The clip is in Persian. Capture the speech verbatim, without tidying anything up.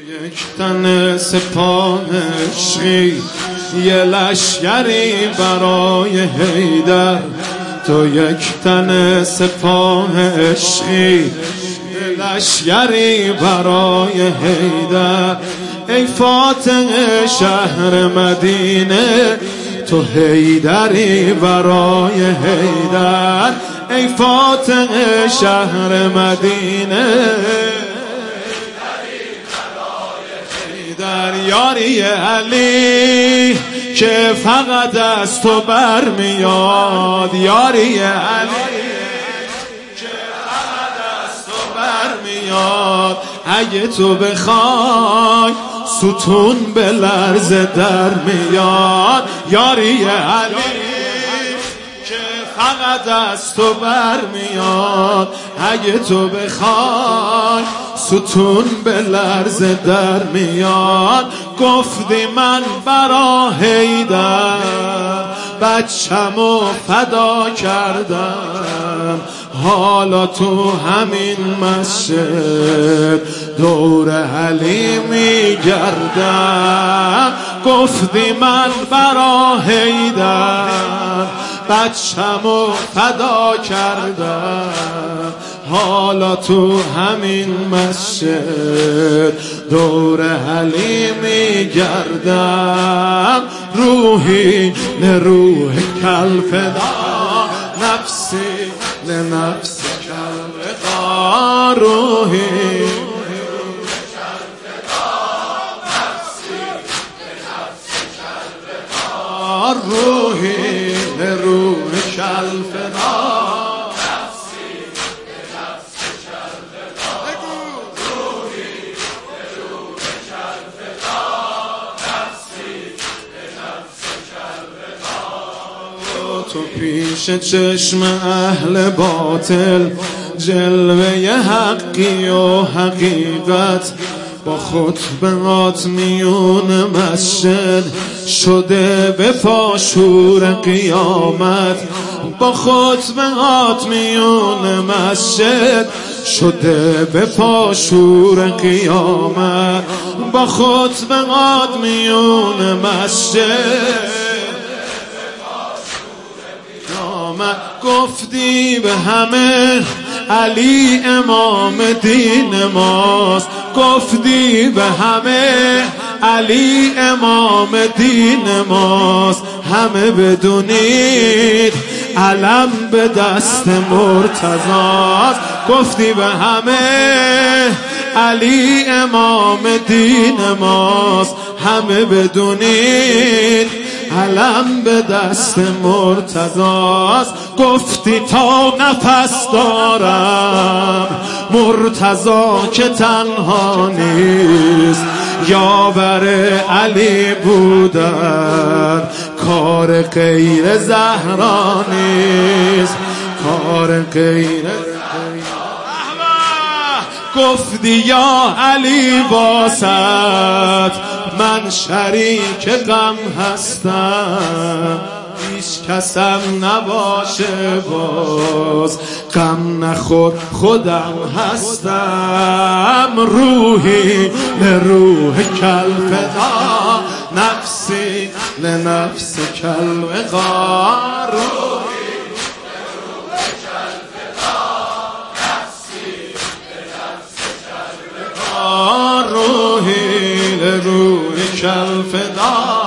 یک تن سپاه عشقی یه لشگری برای حیدر، تو یک تن سپاه عشقی یه لشگری برای حیدر. ای فاتح شهر مدینه تو حیدری برای حیدر. ای فاتح شهر مدینه در یاری علی که فقط از تو برمیاد، یاری علی که فقط از تو برمیاد. اگه تو بخوای ستون به لرزه در میاد، یاری علی که فقط از تو برمیاد. اگه تو بخوای ستون به لرزه در میاد. گفتی من برا حیدر بچه‌مو فدا کردم، حالا تو همین مسجد دور علی میگردم. گفتی من برا حیدر بچه‌مو فدا کردم، حالا تو همین مسجد دور علی میگردم. روحی لروح کل فدا، نفسی لنفس کل فدا. روحی روحی لروح کل فدا. تو پیش چشم اهل باطل جلوه حقی و حقیقت، با خطبهات میون مسجد شده به پاشور قیامت. با خطبهات میون مسجد شده به پاشور قیامت. با خطبهات میون مسجد گفتی به همه علی امام دین ماست. گفتی به همه علی امام دین ماست. همه بدونید علم به دست مرتضاست. گفتی به همه علی امام دین ماست. همه بدونید علم به دست مرتضاست. گفتی تا نفس دارم مرتضا که تنها نیست، یاور علی بودن کار غیر زهرا نیست، کار غیر. گفتی یا علی واسط من شریک غم هستم، هیچ کسم نباشه باز غم نخور خودم هستم. روحی لروح کل فدا، نفسی لنفس کل وقا. روحی لروح کل فدا، نفسی لنفس کل وقا. روحی لروح کل فدا.